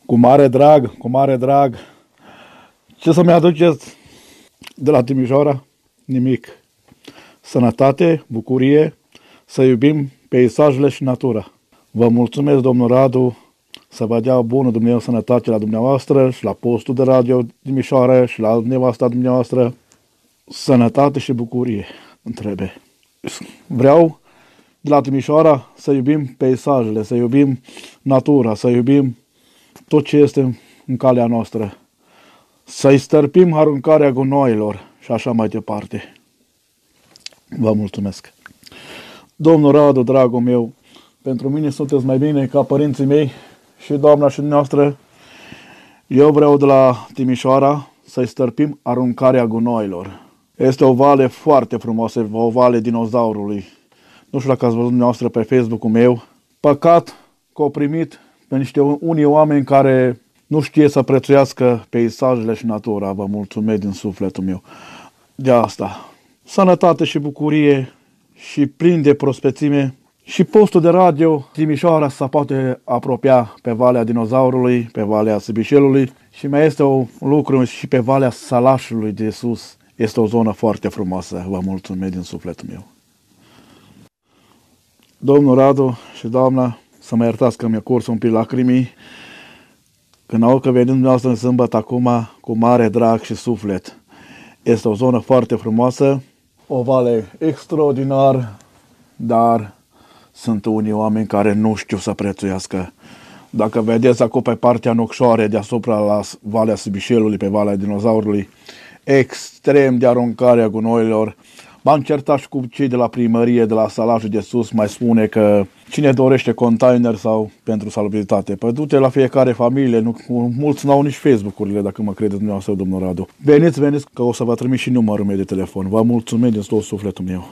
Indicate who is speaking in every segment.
Speaker 1: Cu mare drag. Ce să-mi aduceți de la Timișoara? Nimic. Sănătate, bucurie, să iubim peisajele și natura. Vă mulțumesc, domnul Radu, să vă dea bună Dumnezeu sănătate la dumneavoastră și la postul de radio Timișoara și la nevasta dumneavoastră. Sănătate și bucurie îmi trebuie. Vreau de la Timișoara să iubim peisajele, să iubim natura, să iubim tot ce este în calea noastră. Să-i stărpim aruncarea gunoilor și așa mai departe. Vă mulțumesc. Domnul Radu, dragul meu, pentru mine sunteți mai bine ca părinții mei și doamna și dumneavoastră. Eu vreau de la Timișoara să-i stărpim aruncarea gunoilor. Este o vale foarte frumoasă, o vale dinozaurului. Nu știu dacă ați văzut dumneavoastră pe Facebook-ul meu. Păcat că au primit pe niște unii oameni care nu știe să prețuiască peisajele și natura. Vă mulțumesc din sufletul meu de asta. Sănătate și bucurie și plin de prospețime. Și postul de radio Timișoara se poate apropia pe Valea Dinozaurului, pe Valea Sibișelului și mai este un lucru și pe Valea Salașului de sus. Este o zonă foarte frumoasă. Vă mulțumesc din sufletul meu. Domnul Radu și doamna, să mă iertați că mi-a curs un pic lacrimii când aud că venim dumneavoastră în sâmbătă acum cu mare drag și suflet. Este o zonă foarte frumoasă, o vale extraordinar, dar sunt unii oameni care nu știu să prețuiască. Dacă vedeți acolo pe partea Nocșoare, deasupra la Valea Sibișelului, pe Valea Dinozaurului, extrem de aruncarea gunoilor. M-am certat și cu cei de la primărie, de la Salajul de sus, mai spune că cine dorește container sau pentru salubritate. Păi du-te la fiecare familie, mulți n-au nici Facebook-urile, dacă mă credeți dumneavoastră, domnul Radu. Veniți, că o să vă trimit și numărul meu de telefon. Vă mulțumesc din tot sufletul meu.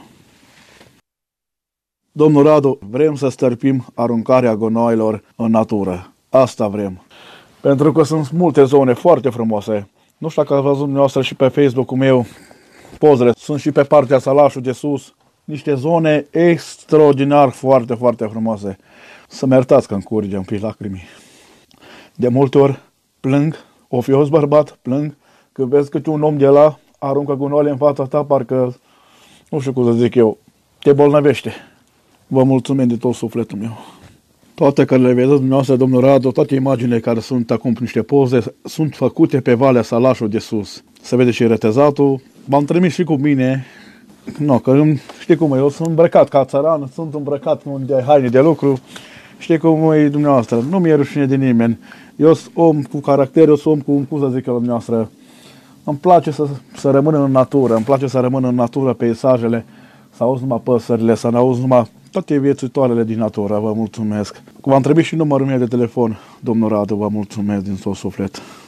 Speaker 1: Domnul Radu, vrem să stărpim aruncarea gunoilor în natură. Asta vrem. Pentru că sunt multe zone foarte frumoase. Nu știu dacă ați văzut dumneavoastră și pe Facebook-ul meu pozele. Sunt și pe partea Salașul de sus. Niște zone extraordinar foarte, foarte frumoase. Să mă iertați că îmi curge un pic lacrimii. De multe ori plâng, ofios bărbat, plâng, că vezi că un om de la aruncă gunoile în fața ta, parcă, nu știu cum să zic eu, te bolnăvește. Vă mulțumesc de tot sufletul meu. Toate care le vedeți dumneavoastră, domnul Radu, toate imaginile care sunt acum pe niște poze, sunt făcute pe Valea Salașul de sus. Se vede și retezatul. M-am trimis și cu mine. No, că știi cum e, eu sunt îmbrăcat ca țăran, sunt îmbrăcat de haine de lucru. Știi cum e dumneavoastră, nu mi-e rușine de nimeni. Eu sunt om cu caracter, eu sunt om cu, cum să zic eu dumneavoastră, îmi place să rămân în natură, îmi place să rămân în natură, peisajele, să auzi numai păsările, să auzi numai toate viețuitoarele din natură. Vă mulțumesc. V-am trebuit și numărul meu de telefon, domnul Radu, vă mulțumesc din tot suflet.